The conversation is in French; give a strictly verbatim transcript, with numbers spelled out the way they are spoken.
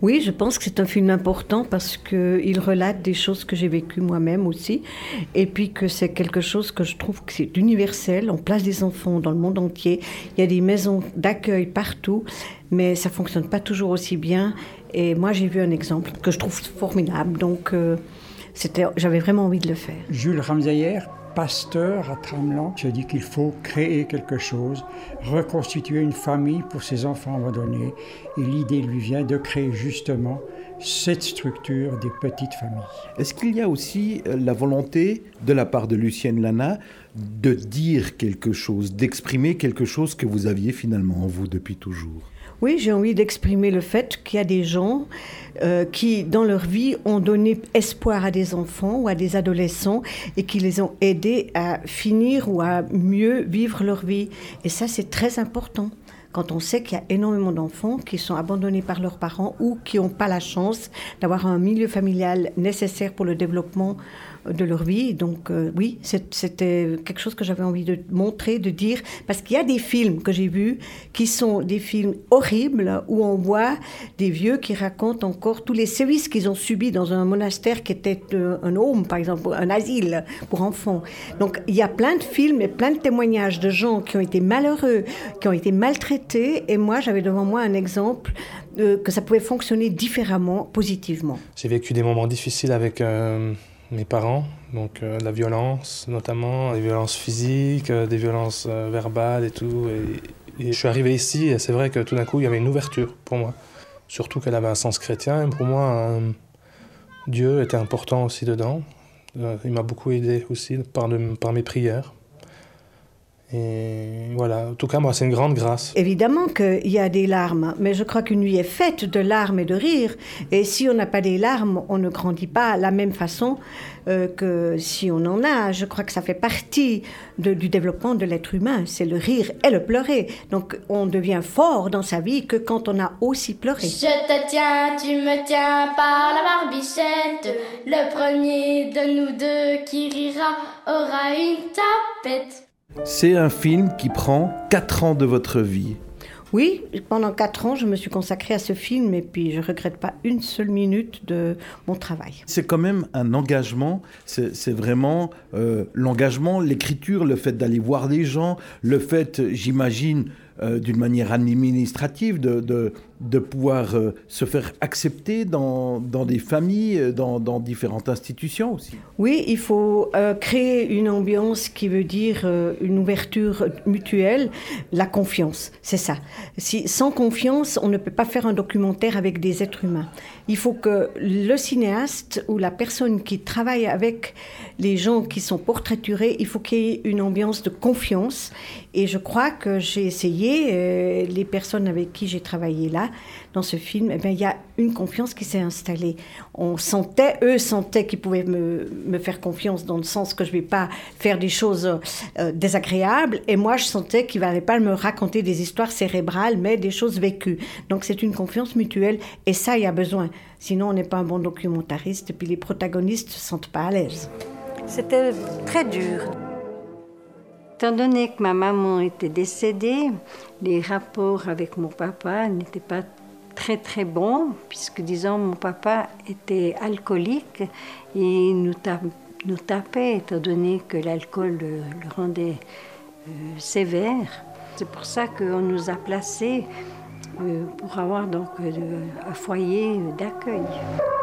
Oui, je pense que c'est un film important parce qu'il relate des choses que j'ai vécues moi-même aussi. Et puis que c'est quelque chose que je trouve que c'est universel. On place des enfants dans le monde entier. Il y a des maisons d'accueil partout, mais ça ne fonctionne pas toujours aussi bien. Et moi, j'ai vu un exemple que je trouve formidable. Donc, euh, c'était, j'avais vraiment envie de le faire. Jules Ramsayer, pasteur à Tramelan, se dit qu'il faut créer quelque chose, reconstituer une famille pour ses enfants abandonnés. Et l'idée lui vient de créer justement cette structure des petites familles. Est-ce qu'il y a aussi la volonté de la part de Lucienne Lana de dire quelque chose, d'exprimer quelque chose que vous aviez finalement en vous depuis toujours ? Oui, j'ai envie d'exprimer le fait qu'il y a des gens euh, qui, dans leur vie, ont donné espoir à des enfants ou à des adolescents et qui les ont aidés à finir ou à mieux vivre leur vie. Et ça, c'est très important. Quand on sait qu'il y a énormément d'enfants qui sont abandonnés par leurs parents ou qui n'ont pas la chance d'avoir un milieu familial nécessaire pour le développement de leur vie. Donc euh, oui, c'était quelque chose que j'avais envie de montrer, de dire, parce qu'il y a des films que j'ai vus qui sont des films horribles où on voit des vieux qui racontent encore tous les sévices qu'ils ont subis dans un monastère qui était un home, par exemple, un asile pour enfants. Donc il y a plein de films et plein de témoignages de gens qui ont été malheureux, qui ont été maltraités, et moi j'avais devant moi un exemple euh, que ça pouvait fonctionner différemment, positivement. J'ai vécu des moments difficiles avec euh... mes parents, donc euh, la violence notamment, des violences physiques, euh, des violences euh, verbales et tout. Et, et je suis arrivé ici et c'est vrai que tout d'un coup il y avait une ouverture pour moi. Surtout qu'elle avait un sens chrétien et pour moi euh, Dieu était important aussi dedans. Euh, il m'a beaucoup aidé aussi par, de, par mes prières. Et voilà, en tout cas, moi, c'est une grande grâce. Évidemment qu'il y a des larmes, mais je crois qu'une vie est faite de larmes et de rires. Et si on n'a pas des larmes, on ne grandit pas de la même façon euh, que si on en a. Je crois que ça fait partie de, du développement de l'être humain. C'est le rire et le pleurer. Donc, on devient fort dans sa vie que quand on a aussi pleuré. Je te tiens, tu me tiens par la barbichette. Le premier de nous deux qui rira aura une tapette. C'est un film qui prend quatre ans de votre vie. Oui, pendant quatre ans, je me suis consacrée à ce film et puis je ne regrette pas une seule minute de mon travail. C'est quand même un engagement, c'est, c'est vraiment euh, l'engagement, l'écriture, le fait d'aller voir les gens, le fait, j'imagine, euh, d'une manière administrative, de, de, de pouvoir euh, se faire accepter dans, dans des familles, dans, dans différentes institutions aussi. Oui, il faut euh, créer une ambiance qui veut dire euh, une ouverture mutuelle, la confiance, c'est ça. Si, sans confiance, on ne peut pas faire un documentaire avec des êtres humains. Il faut que le cinéaste ou la personne qui travaille avec les gens qui sont portraiturés, il faut qu'il y ait une ambiance de confiance. Et je crois que j'ai essayé, euh, les personnes avec qui j'ai travaillé là, dans ce film, eh bien, il y a une confiance qui s'est installée. On sentait, eux sentaient qu'ils pouvaient me, me faire confiance dans le sens que je ne vais pas faire des choses euh, désagréables. Et moi, je sentais qu'ils ne allaient pas me raconter des histoires cérébrales, mais des choses vécues. Donc, c'est une confiance mutuelle. Et ça, il y a besoin. Sinon, on n'est pas un bon documentariste. Et puis, les protagonistes ne se sentent pas à l'aise. C'était très dur. Étant donné que ma maman était décédée, les rapports avec mon papa n'étaient pas très très bons, puisque, disons, mon papa était alcoolique et il nous, ta- nous tapait, étant donné que l'alcool le, le rendait euh, sévère. C'est pour ça qu'on nous a placés euh, pour avoir donc euh, un foyer d'accueil.